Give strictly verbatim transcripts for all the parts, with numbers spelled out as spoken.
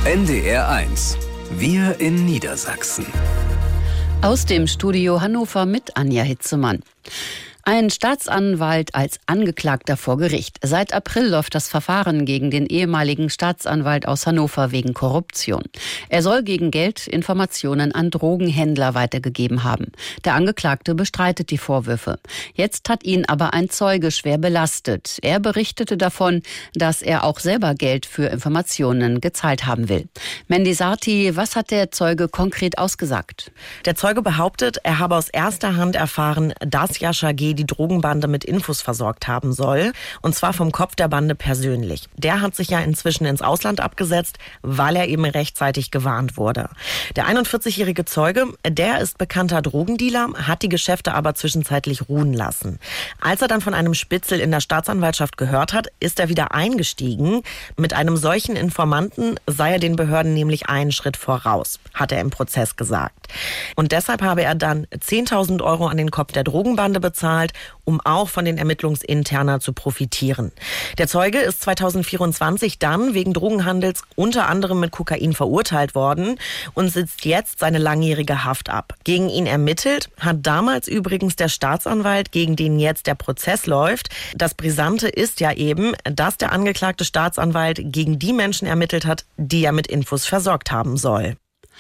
N D R eins. Wir in Niedersachsen. Aus dem Studio Hannover mit Anja Hitzemann. Ein Staatsanwalt als Angeklagter vor Gericht. Seit April läuft das Verfahren gegen den ehemaligen Staatsanwalt aus Hannover wegen Korruption. Er soll gegen Geld Informationen an Drogenhändler weitergegeben haben. Der Angeklagte bestreitet die Vorwürfe. Jetzt hat ihn aber ein Zeuge schwer belastet. Er berichtete davon, dass er auch selber Geld für Informationen gezahlt haben will. Mandy Sarti, was hat der Zeuge konkret ausgesagt? Der Zeuge behauptet, er habe aus erster Hand erfahren, dass Jascha G. die Drogenbande mit Infos versorgt haben soll. Und zwar vom Kopf der Bande persönlich. Der hat sich ja inzwischen ins Ausland abgesetzt, weil er eben rechtzeitig gewarnt wurde. Der einundvierzigjährige Zeuge, der ist bekannter Drogendealer, hat die Geschäfte aber zwischenzeitlich ruhen lassen. Als er dann von einem Spitzel in der Staatsanwaltschaft gehört hat, ist er wieder eingestiegen. Mit einem solchen Informanten sei er den Behörden nämlich einen Schritt voraus, hat er im Prozess gesagt. Und deshalb habe er dann zehntausend Euro an den Kopf der Drogenbande bezahlt, um auch von den Ermittlungsinterna zu profitieren. Der Zeuge ist zweitausendvierundzwanzig dann wegen Drogenhandels unter anderem mit Kokain verurteilt worden und sitzt jetzt seine langjährige Haft ab. Gegen ihn ermittelt hat damals übrigens der Staatsanwalt, gegen den jetzt der Prozess läuft. Das Brisante ist ja eben, dass der angeklagte Staatsanwalt gegen die Menschen ermittelt hat, die er mit Infos versorgt haben soll.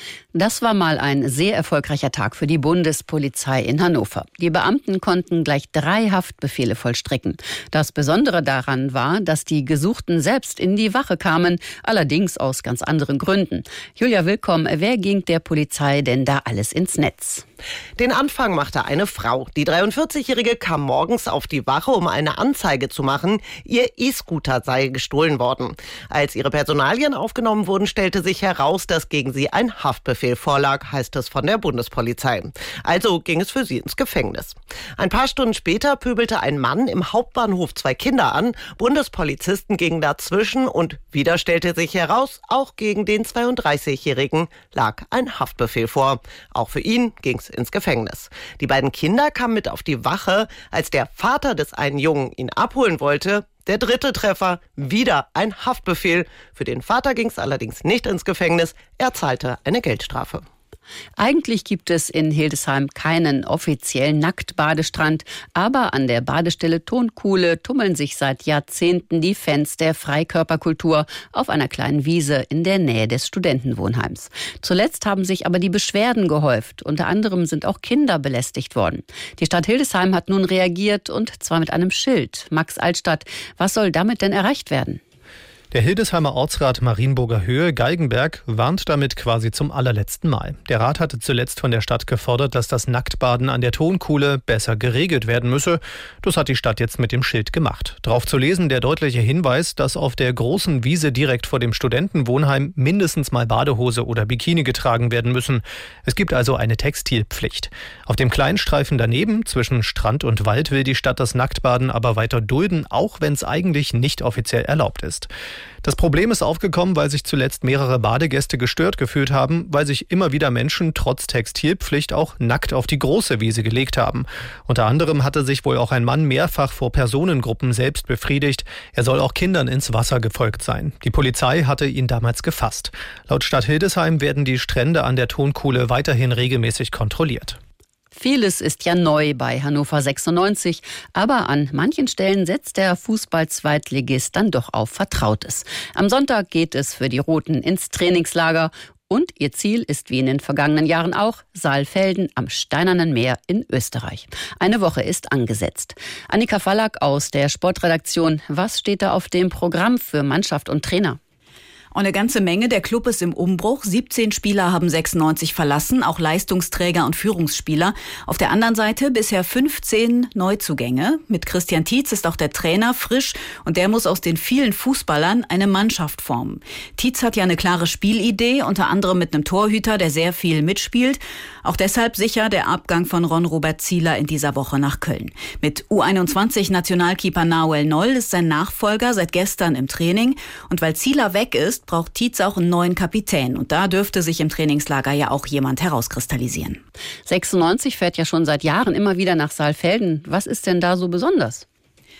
Das war mal ein sehr erfolgreicher Tag für die Bundespolizei in Hannover. Die Beamten konnten gleich drei Haftbefehle vollstrecken. Das Besondere daran war, dass die Gesuchten selbst in die Wache kamen, allerdings aus ganz anderen Gründen. Julia Willkomm, wer ging der Polizei denn da alles ins Netz? Den Anfang machte eine Frau. Die dreiundvierzigjährige kam morgens auf die Wache, um eine Anzeige zu machen. Ihr E-Scooter sei gestohlen worden. Als ihre Personalien aufgenommen wurden, stellte sich heraus, dass gegen sie ein Haftbefehl vorlag, heißt es von der Bundespolizei. Also ging es für sie ins Gefängnis. Ein paar Stunden später pöbelte ein Mann im Hauptbahnhof zwei Kinder an. Bundespolizisten gingen dazwischen und wieder stellte sich heraus, auch gegen den zweiunddreißigjährigen lag ein Haftbefehl vor. Auch für ihn ging es ins Gefängnis. Die beiden Kinder kamen mit auf die Wache, als der Vater des einen Jungen ihn abholen wollte. Der dritte Treffer, wieder ein Haftbefehl. Für den Vater ging es allerdings nicht ins Gefängnis. Er zahlte eine Geldstrafe. Eigentlich gibt es in Hildesheim keinen offiziellen Nacktbadestrand, aber an der Badestelle Tonkuhle tummeln sich seit Jahrzehnten die Fans der Freikörperkultur auf einer kleinen Wiese in der Nähe des Studentenwohnheims. Zuletzt haben sich aber die Beschwerden gehäuft. Unter anderem sind auch Kinder belästigt worden. Die Stadt Hildesheim hat nun reagiert und zwar mit einem Schild. Max Altstadt, was soll damit denn erreicht werden? Der Hildesheimer Ortsrat Marienburger Höhe, Geigenberg, warnt damit quasi zum allerletzten Mal. Der Rat hatte zuletzt von der Stadt gefordert, dass das Nacktbaden an der Tonkuhle besser geregelt werden müsse. Das hat die Stadt jetzt mit dem Schild gemacht. Drauf zu lesen der deutliche Hinweis, dass auf der großen Wiese direkt vor dem Studentenwohnheim mindestens mal Badehose oder Bikini getragen werden müssen. Es gibt also eine Textilpflicht. Auf dem kleinen Streifen daneben, zwischen Strand und Wald, will die Stadt das Nacktbaden aber weiter dulden, auch wenn es eigentlich nicht offiziell erlaubt ist. Das Problem ist aufgekommen, weil sich zuletzt mehrere Badegäste gestört gefühlt haben, weil sich immer wieder Menschen trotz Textilpflicht auch nackt auf die große Wiese gelegt haben. Unter anderem hatte sich wohl auch ein Mann mehrfach vor Personengruppen selbst befriedigt. Er soll auch Kindern ins Wasser gefolgt sein. Die Polizei hatte ihn damals gefasst. Laut Stadt Hildesheim werden die Strände an der Tonkuhle weiterhin regelmäßig kontrolliert. Vieles ist ja neu bei Hannover sechsundneunzig, aber an manchen Stellen setzt der Fußball-Zweitligist dann doch auf Vertrautes. Am Sonntag geht es für die Roten ins Trainingslager und ihr Ziel ist wie in den vergangenen Jahren auch Saalfelden am Steinernen Meer in Österreich. Eine Woche ist angesetzt. Annika Fallack aus der Sportredaktion, was steht da auf dem Programm für Mannschaft und Trainer? Eine ganze Menge. Der Club ist im Umbruch. siebzehn Spieler haben sechsundneunzig verlassen, auch Leistungsträger und Führungsspieler. Auf der anderen Seite bisher fünfzehn Neuzugänge. Mit Christian Tietz ist auch der Trainer frisch und der muss aus den vielen Fußballern eine Mannschaft formen. Tietz hat ja eine klare Spielidee, unter anderem mit einem Torhüter, der sehr viel mitspielt. Auch deshalb sicher der Abgang von Ron-Robert Zieler in dieser Woche nach Köln. Mit U einundzwanzig-Nationalkeeper Nahuel Noll ist sein Nachfolger seit gestern im Training. Und weil Zieler weg ist, braucht Tietz auch einen neuen Kapitän. Und da dürfte sich im Trainingslager ja auch jemand herauskristallisieren. sechsundneunzig fährt ja schon seit Jahren immer wieder nach Saalfelden. Was ist denn da so besonders?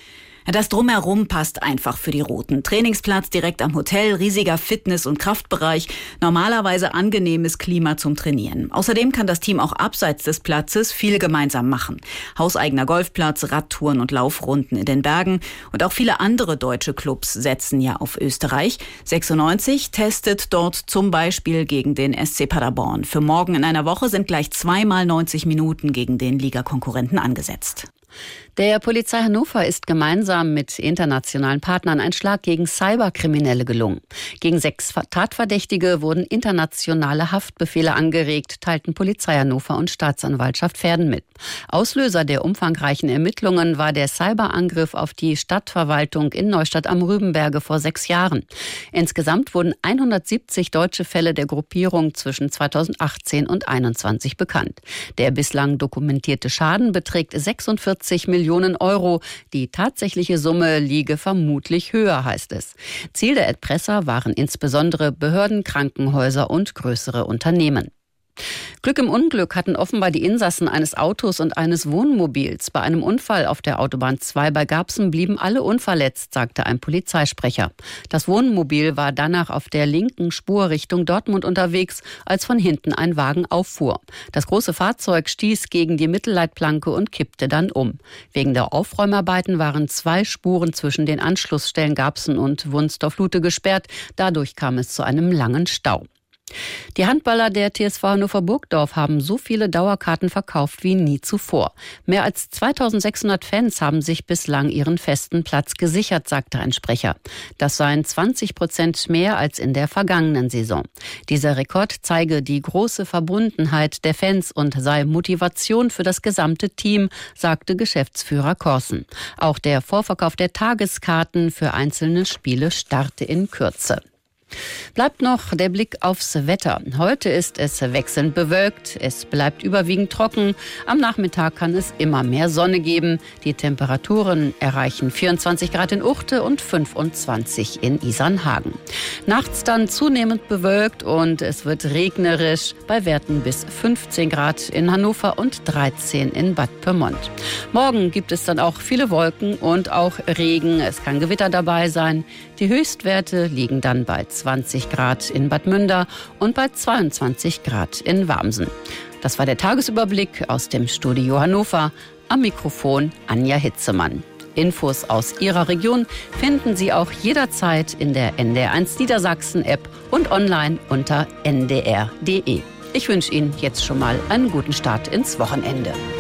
Das Drumherum passt einfach für die Roten. Trainingsplatz direkt am Hotel, riesiger Fitness- und Kraftbereich, normalerweise angenehmes Klima zum Trainieren. Außerdem kann das Team auch abseits des Platzes viel gemeinsam machen. Hauseigener Golfplatz, Radtouren und Laufrunden in den Bergen. Und auch viele andere deutsche Clubs setzen ja auf Österreich. sechsundneunzig testet dort zum Beispiel gegen den S C Paderborn. Für morgen in einer Woche sind gleich zweimal neunzig Minuten gegen den Ligakonkurrenten angesetzt. Der Polizei Hannover ist gemeinsam mit internationalen Partnern ein Schlag gegen Cyberkriminelle gelungen. Gegen sechs Tatverdächtige wurden internationale Haftbefehle angeregt, teilten Polizei Hannover und Staatsanwaltschaft Verden mit. Auslöser der umfangreichen Ermittlungen war der Cyberangriff auf die Stadtverwaltung in Neustadt am Rübenberge vor sechs Jahren. Insgesamt wurden hundertsiebzig deutsche Fälle der Gruppierung zwischen zweitausendachtzehn und einundzwanzig bekannt. Der bislang dokumentierte Schaden beträgt sechsundvierzig Millionen Euro. Die tatsächliche Summe liege vermutlich höher, heißt es. Ziel der Erpresser waren insbesondere Behörden, Krankenhäuser und größere Unternehmen. Glück im Unglück hatten offenbar die Insassen eines Autos und eines Wohnmobils. Bei einem Unfall auf der Autobahn zwei bei Garbsen blieben alle unverletzt, sagte ein Polizeisprecher. Das Wohnmobil war danach auf der linken Spur Richtung Dortmund unterwegs, als von hinten ein Wagen auffuhr. Das große Fahrzeug stieß gegen die Mittelleitplanke und kippte dann um. Wegen der Aufräumarbeiten waren zwei Spuren zwischen den Anschlussstellen Garbsen und Wunsdorf-Lute gesperrt. Dadurch kam es zu einem langen Stau. Die Handballer der T S V Hannover Burgdorf haben so viele Dauerkarten verkauft wie nie zuvor. Mehr als zweitausendsechshundert Fans haben sich bislang ihren festen Platz gesichert, sagte ein Sprecher. Das seien zwanzig Prozent mehr als in der vergangenen Saison. Dieser Rekord zeige die große Verbundenheit der Fans und sei Motivation für das gesamte Team, sagte Geschäftsführer Korsen. Auch der Vorverkauf der Tageskarten für einzelne Spiele starte in Kürze. Bleibt noch der Blick aufs Wetter. Heute ist es wechselnd bewölkt, es bleibt überwiegend trocken. Am Nachmittag kann es immer mehr Sonne geben. Die Temperaturen erreichen vierundzwanzig Grad in Uchte und fünfundzwanzig in Isernhagen. Nachts dann zunehmend bewölkt und es wird regnerisch bei Werten bis fünfzehn Grad in Hannover und dreizehn in Bad Pyrmont. Morgen gibt es dann auch viele Wolken und auch Regen. Es kann Gewitter dabei sein. Die Höchstwerte liegen dann bei zwanzig Grad in Bad Münder und bei zweiundzwanzig Grad in Warmsen. Das war der Tagesüberblick aus dem Studio Hannover. Am Mikrofon Anja Hitzemann. Infos aus Ihrer Region finden Sie auch jederzeit in der N D R eins Niedersachsen-App und online unter n d r punkt d e. Ich wünsche Ihnen jetzt schon mal einen guten Start ins Wochenende.